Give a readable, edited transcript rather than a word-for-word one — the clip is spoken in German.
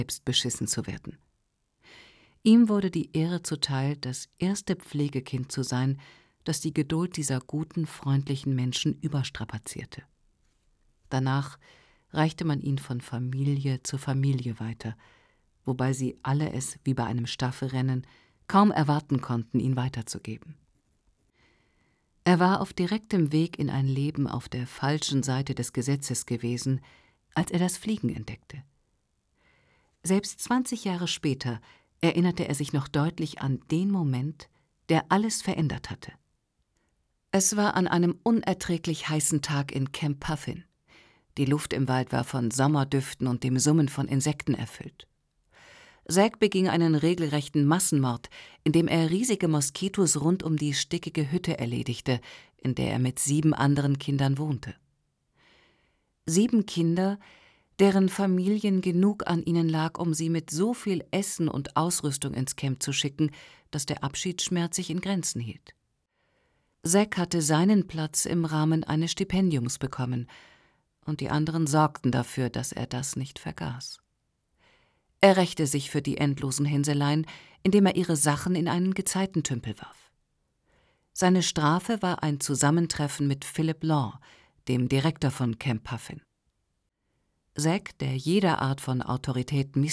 selbst beschissen zu werden. Ihm wurde die Ehre zuteil, das erste Pflegekind zu sein, das die Geduld dieser guten, freundlichen Menschen überstrapazierte. Danach reichte man ihn von Familie zu Familie weiter, wobei sie alle es, wie bei einem Staffelrennen, kaum erwarten konnten, ihn weiterzugeben. Er war auf direktem Weg in ein Leben auf der falschen Seite des Gesetzes gewesen, als er das Fliegen entdeckte. Selbst 20 Jahre später erinnerte er sich noch deutlich an den Moment, der alles verändert hatte. Es war an einem unerträglich heißen Tag in Camp Puffin. Die Luft im Wald war von Sommerdüften und dem Summen von Insekten erfüllt. Zack beging einen regelrechten Massenmord, indem er riesige Moskitos rund um die stickige Hütte erledigte, in der er mit 7 anderen Kindern wohnte. 7 Kinder, deren Familien genug an ihnen lag, um sie mit so viel Essen und Ausrüstung ins Camp zu schicken, dass der Abschiedsschmerz sich in Grenzen hielt. Zack hatte seinen Platz im Rahmen eines Stipendiums bekommen, und die anderen sorgten dafür, dass er das nicht vergaß. Er rächte sich für die endlosen Hinseleien, indem er ihre Sachen in einen Gezeitentümpel warf. Seine Strafe war ein Zusammentreffen mit Philip Law, dem Direktor von Camp Puffin. Zack, der jeder Art von Autorität